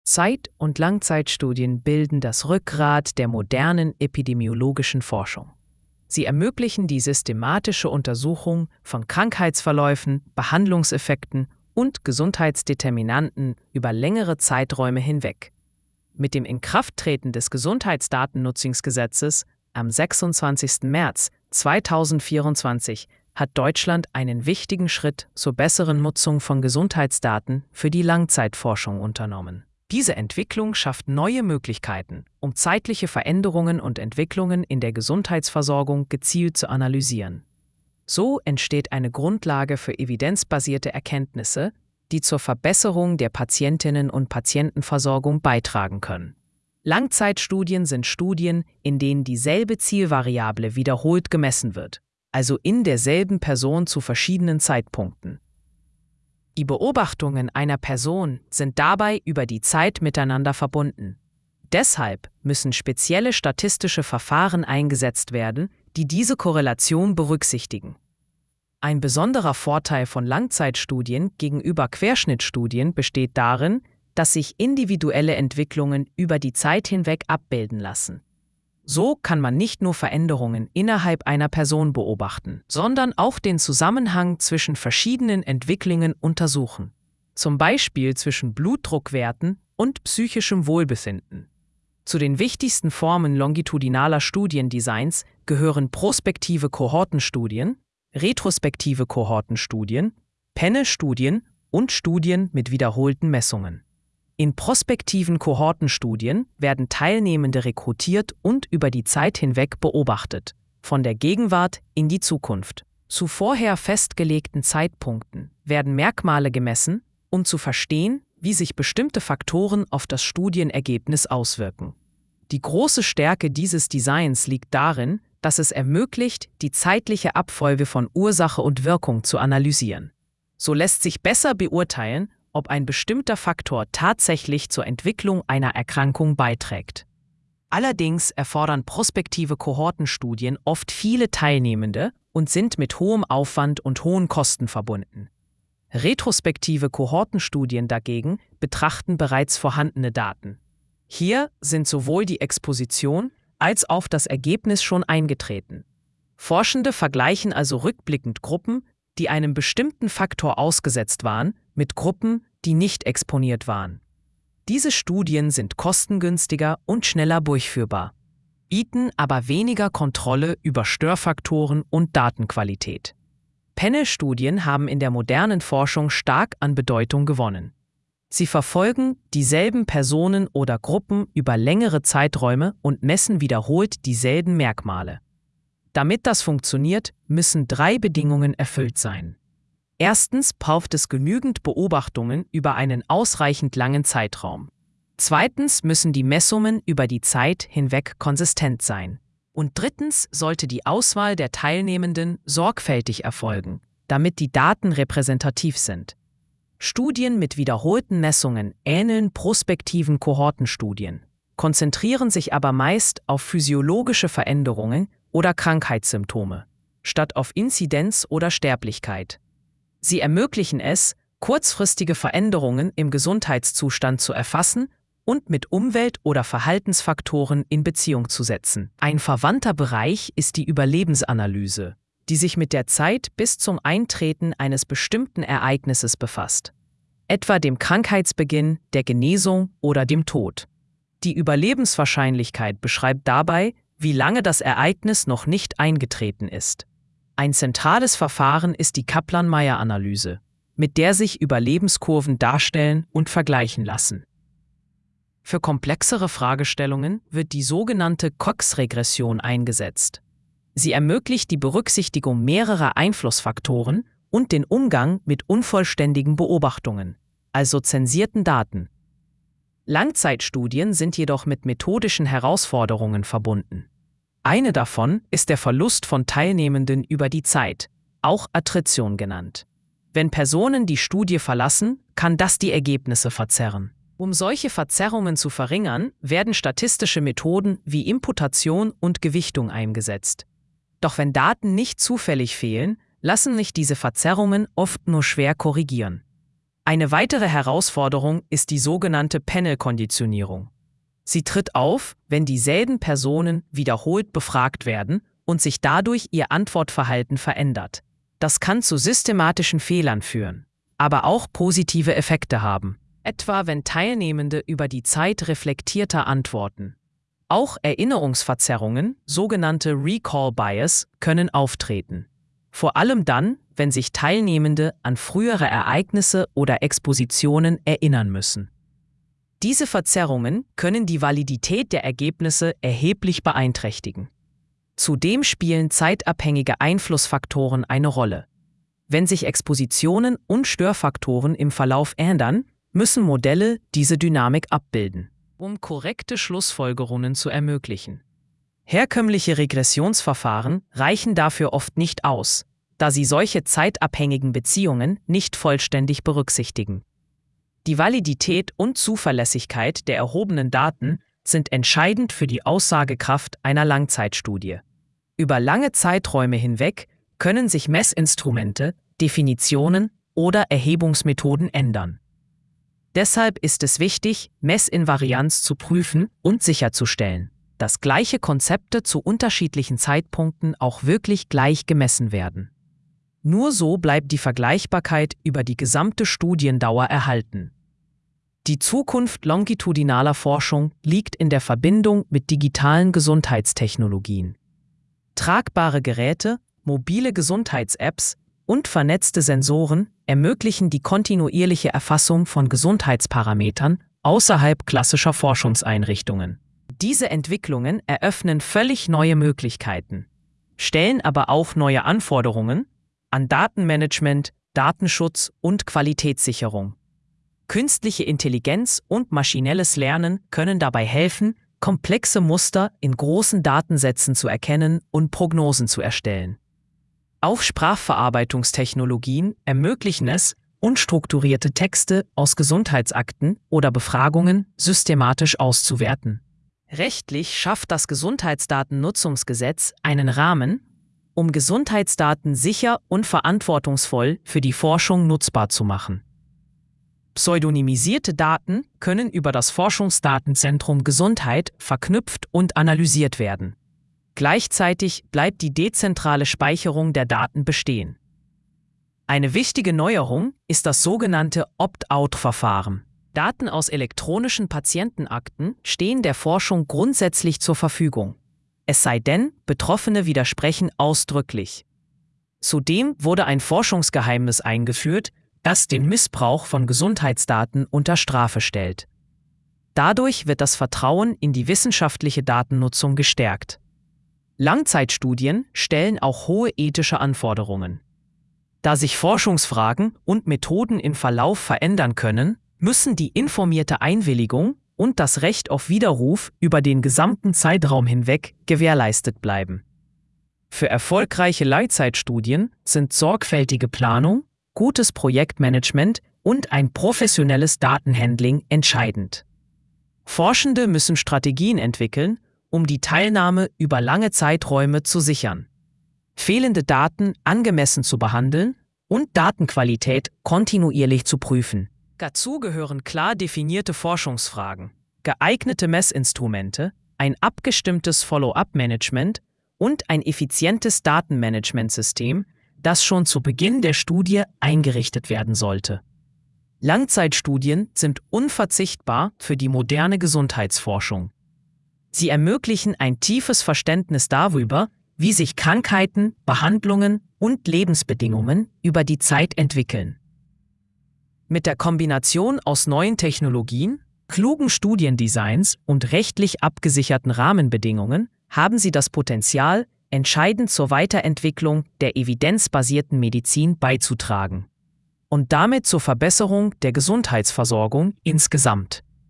Zeit- und Langzeitstudien bilden das Rückgrat der modernen epidemiologischen Forschung. Sie ermöglichen die systematische Untersuchung von Krankheitsverläufen, Behandlungseffekten und Gesundheitsdeterminanten über längere Zeiträume hinweg. Mit dem Inkrafttreten des Gesundheitsdatennutzungsgesetzes am 26. März 2024 hat Deutschland einen wichtigen Schritt zur besseren Nutzung von Gesundheitsdaten für die Langzeitforschung unternommen. Diese Entwicklung schafft neue Möglichkeiten, um zeitliche Veränderungen und Entwicklungen in der Gesundheitsversorgung gezielt zu analysieren. So entsteht eine Grundlage für evidenzbasierte Erkenntnisse, die zur Verbesserung der Patientinnen- und Patientenversorgung beitragen können. Langzeitstudien sind Studien, in denen dieselbe Zielvariable wiederholt gemessen wird, also in derselben Person zu verschiedenen Zeitpunkten. Die Beobachtungen einer Person sind dabei über die Zeit miteinander verbunden. Deshalb müssen spezielle statistische Verfahren eingesetzt werden, die diese Korrelation berücksichtigen. Ein besonderer Vorteil von Langzeitstudien gegenüber Querschnittstudien besteht darin, dass sich individuelle Entwicklungen über die Zeit hinweg abbilden lassen. So kann man nicht nur Veränderungen innerhalb einer Person beobachten, sondern auch den Zusammenhang zwischen verschiedenen Entwicklungen untersuchen. Zum Beispiel zwischen Blutdruckwerten und psychischem Wohlbefinden. Zu den wichtigsten Formen longitudinaler Studiendesigns gehören prospektive Kohortenstudien, retrospektive Kohortenstudien, Penne-Studien und Studien mit wiederholten Messungen. In prospektiven Kohortenstudien werden Teilnehmende rekrutiert und über die Zeit hinweg beobachtet, von der Gegenwart in die Zukunft. Zu vorher festgelegten Zeitpunkten werden Merkmale gemessen, um zu verstehen, wie sich bestimmte Faktoren auf das Studienergebnis auswirken. Die große Stärke dieses Designs liegt darin, dass es ermöglicht, die zeitliche Abfolge von Ursache und Wirkung zu analysieren. So lässt sich besser beurteilen, ob ein bestimmter Faktor tatsächlich zur Entwicklung einer Erkrankung beiträgt. Allerdings erfordern prospektive Kohortenstudien oft viele Teilnehmende und sind mit hohem Aufwand und hohen Kosten verbunden. Retrospektive Kohortenstudien dagegen betrachten bereits vorhandene Daten. Hier sind sowohl die Exposition als auch das Ergebnis schon eingetreten. Forschende vergleichen also rückblickend Gruppen, die einem bestimmten Faktor ausgesetzt waren, mit Gruppen, die nicht exponiert waren. Diese Studien sind kostengünstiger und schneller durchführbar, bieten aber weniger Kontrolle über Störfaktoren und Datenqualität. Penne-Studien haben in der modernen Forschung stark an Bedeutung gewonnen. Sie verfolgen dieselben Personen oder Gruppen über längere Zeiträume und messen wiederholt dieselben Merkmale. Damit das funktioniert, müssen 3 Bedingungen erfüllt sein. Erstens braucht es genügend Beobachtungen über einen ausreichend langen Zeitraum. Zweitens müssen die Messungen über die Zeit hinweg konsistent sein. Und drittens sollte die Auswahl der Teilnehmenden sorgfältig erfolgen, damit die Daten repräsentativ sind. Studien mit wiederholten Messungen ähneln prospektiven Kohortenstudien, konzentrieren sich aber meist auf physiologische Veränderungen oder Krankheitssymptome, statt auf Inzidenz oder Sterblichkeit. Sie ermöglichen es, kurzfristige Veränderungen im Gesundheitszustand zu erfassen und mit Umwelt- oder Verhaltensfaktoren in Beziehung zu setzen. Ein verwandter Bereich ist die Überlebensanalyse, die sich mit der Zeit bis zum Eintreten eines bestimmten Ereignisses befasst, etwa dem Krankheitsbeginn, der Genesung oder dem Tod. Die Überlebenswahrscheinlichkeit beschreibt dabei, wie lange das Ereignis noch nicht eingetreten ist. Ein zentrales Verfahren ist die Kaplan-Meier-Analyse, mit der sich Überlebenskurven darstellen und vergleichen lassen. Für komplexere Fragestellungen wird die sogenannte Cox-Regression eingesetzt. Sie ermöglicht die Berücksichtigung mehrerer Einflussfaktoren und den Umgang mit unvollständigen Beobachtungen, also zensierten Daten. Langzeitstudien sind jedoch mit methodischen Herausforderungen verbunden. Eine davon ist der Verlust von Teilnehmenden über die Zeit, auch Attrition genannt. Wenn Personen die Studie verlassen, kann das die Ergebnisse verzerren. Um solche Verzerrungen zu verringern, werden statistische Methoden wie Imputation und Gewichtung eingesetzt. Doch wenn Daten nicht zufällig fehlen, lassen sich diese Verzerrungen oft nur schwer korrigieren. Eine weitere Herausforderung ist die sogenannte Panel-Konditionierung. Sie tritt auf, wenn dieselben Personen wiederholt befragt werden und sich dadurch ihr Antwortverhalten verändert. Das kann zu systematischen Fehlern führen, aber auch positive Effekte haben, etwa wenn Teilnehmende über die Zeit reflektierter antworten. Auch Erinnerungsverzerrungen, sogenannte Recall Bias, können auftreten. Vor allem dann, wenn sich Teilnehmende an frühere Ereignisse oder Expositionen erinnern müssen. Diese Verzerrungen können die Validität der Ergebnisse erheblich beeinträchtigen. Zudem spielen zeitabhängige Einflussfaktoren eine Rolle. Wenn sich Expositionen und Störfaktoren im Verlauf ändern, müssen Modelle diese Dynamik abbilden, um korrekte Schlussfolgerungen zu ermöglichen. Herkömmliche Regressionsverfahren reichen dafür oft nicht aus, da sie solche zeitabhängigen Beziehungen nicht vollständig berücksichtigen. Die Validität und Zuverlässigkeit der erhobenen Daten sind entscheidend für die Aussagekraft einer Langzeitstudie. Über lange Zeiträume hinweg können sich Messinstrumente, Definitionen oder Erhebungsmethoden ändern. Deshalb ist es wichtig, Messinvarianz zu prüfen und sicherzustellen, dass gleiche Konzepte zu unterschiedlichen Zeitpunkten auch wirklich gleich gemessen werden. Nur so bleibt die Vergleichbarkeit über die gesamte Studiendauer erhalten. Die Zukunft longitudinaler Forschung liegt in der Verbindung mit digitalen Gesundheitstechnologien. Tragbare Geräte, mobile Gesundheits-Apps und vernetzte Sensoren ermöglichen die kontinuierliche Erfassung von Gesundheitsparametern außerhalb klassischer Forschungseinrichtungen. Diese Entwicklungen eröffnen völlig neue Möglichkeiten, stellen aber auch neue Anforderungen an Datenmanagement, Datenschutz und Qualitätssicherung. Künstliche Intelligenz und maschinelles Lernen können dabei helfen, komplexe Muster in großen Datensätzen zu erkennen und Prognosen zu erstellen. Auch Sprachverarbeitungstechnologien ermöglichen es, unstrukturierte Texte aus Gesundheitsakten oder Befragungen systematisch auszuwerten. Rechtlich schafft das Gesundheitsdatennutzungsgesetz einen Rahmen, um Gesundheitsdaten sicher und verantwortungsvoll für die Forschung nutzbar zu machen. Pseudonymisierte Daten können über das Forschungsdatenzentrum Gesundheit verknüpft und analysiert werden. Gleichzeitig bleibt die dezentrale Speicherung der Daten bestehen. Eine wichtige Neuerung ist das sogenannte Opt-out-Verfahren. Daten aus elektronischen Patientenakten stehen der Forschung grundsätzlich zur Verfügung. Es sei denn, Betroffene widersprechen ausdrücklich. Zudem wurde ein Forschungsgeheimnis eingeführt, das den Missbrauch von Gesundheitsdaten unter Strafe stellt. Dadurch wird das Vertrauen in die wissenschaftliche Datennutzung gestärkt. Langzeitstudien stellen auch hohe ethische Anforderungen. Da sich Forschungsfragen und Methoden im Verlauf verändern können, müssen die informierte Einwilligung und das Recht auf Widerruf über den gesamten Zeitraum hinweg gewährleistet bleiben. Für erfolgreiche Langzeitstudien sind sorgfältige Planung, gutes Projektmanagement und ein professionelles Datenhandling entscheidend. Forschende müssen Strategien entwickeln, um die Teilnahme über lange Zeiträume zu sichern, fehlende Daten angemessen zu behandeln und Datenqualität kontinuierlich zu prüfen. Dazu gehören klar definierte Forschungsfragen, geeignete Messinstrumente, ein abgestimmtes Follow-up-Management und ein effizientes Datenmanagementsystem, das schon zu Beginn der Studie eingerichtet werden sollte. Langzeitstudien sind unverzichtbar für die moderne Gesundheitsforschung. Sie ermöglichen ein tiefes Verständnis darüber, wie sich Krankheiten, Behandlungen und Lebensbedingungen über die Zeit entwickeln. Mit der Kombination aus neuen Technologien, klugen Studiendesigns und rechtlich abgesicherten Rahmenbedingungen haben sie das Potenzial, entscheidend zur Weiterentwicklung der evidenzbasierten Medizin beizutragen und damit zur Verbesserung der Gesundheitsversorgung insgesamt.